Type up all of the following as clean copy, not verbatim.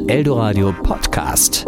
Eldoradio Podcast.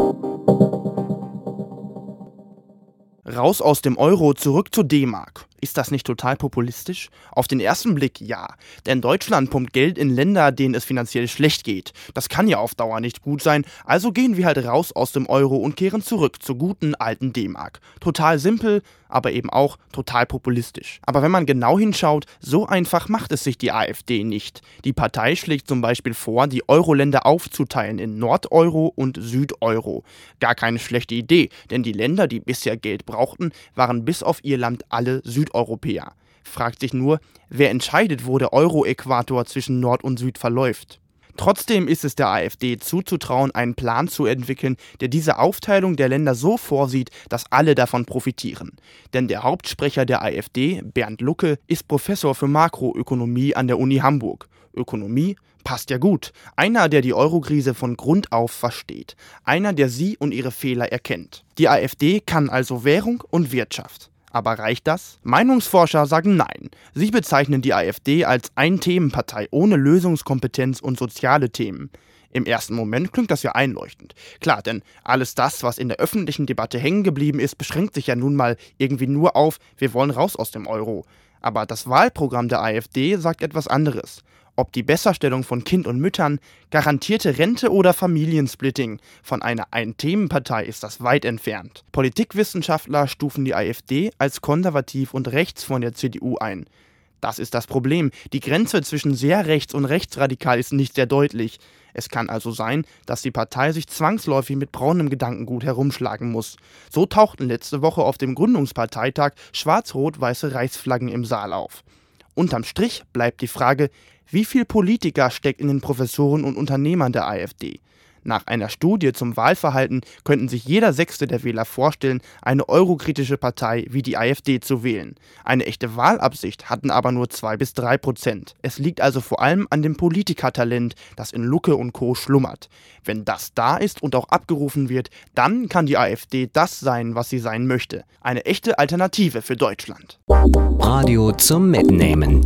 Raus aus dem Euro, zurück zur D-Mark. Ist das nicht total populistisch? Auf den ersten Blick ja, denn Deutschland pumpt Geld in Länder, denen es finanziell schlecht geht. Das kann ja auf Dauer nicht gut sein, also gehen wir halt raus aus dem Euro und kehren zurück zur guten alten D-Mark. Total simpel, aber eben auch total populistisch. Aber wenn man genau hinschaut, so einfach macht es sich die AfD nicht. Die Partei schlägt zum Beispiel vor, die Euro-Länder aufzuteilen in Nordeuro und Südeuro. Gar keine schlechte Idee, denn die Länder, die bisher Geld brauchten, waren bis auf Irland alle Südeuropäer. Fragt sich nur, wer entscheidet, wo der Euro-Äquator zwischen Nord und Süd verläuft. Trotzdem ist es der AfD zuzutrauen, einen Plan zu entwickeln, der diese Aufteilung der Länder so vorsieht, dass alle davon profitieren. Denn der Hauptsprecher der AfD, Bernd Lucke, ist Professor für Makroökonomie an der Uni Hamburg. Ökonomie passt ja gut. Einer, der die Eurokrise von Grund auf versteht. Einer, der sie und ihre Fehler erkennt. Die AfD kann also Währung und Wirtschaft. Aber reicht das? Meinungsforscher sagen nein. Sie bezeichnen die AfD als Ein-Themen-Partei ohne Lösungskompetenz und soziale Themen. Im ersten Moment klingt das ja einleuchtend. Klar, denn alles das, was in der öffentlichen Debatte hängen geblieben ist, beschränkt sich ja nun mal irgendwie nur auf, wir wollen raus aus dem Euro. Aber das Wahlprogramm der AfD sagt etwas anderes. Ob die Besserstellung von Kind und Müttern, garantierte Rente oder Familiensplitting. Von einer Ein-Themen-Partei ist das weit entfernt. Politikwissenschaftler stufen die AfD als konservativ und rechts von der CDU ein. Das ist das Problem. Die Grenze zwischen sehr rechts und rechtsradikal ist nicht sehr deutlich. Es kann also sein, dass die Partei sich zwangsläufig mit braunem Gedankengut herumschlagen muss. So tauchten letzte Woche auf dem Gründungsparteitag schwarz-rot-weiße Reichsflaggen im Saal auf. Unterm Strich bleibt die Frage, wie viel Politiker steckt in den Professoren und Unternehmern der AfD? Nach einer Studie zum Wahlverhalten könnten sich jeder Sechste der Wähler vorstellen, eine eurokritische Partei wie die AfD zu wählen. Eine echte Wahlabsicht hatten aber nur 2-3%. Es liegt also vor allem an dem Politikertalent, das in Lucke und Co. schlummert. Wenn das da ist und auch abgerufen wird, dann kann die AfD das sein, was sie sein möchte. Eine echte Alternative für Deutschland. Radio zum Mitnehmen.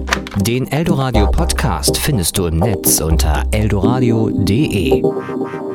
Den Eldoradio Podcast findest du im Netz unter eldoradio.de.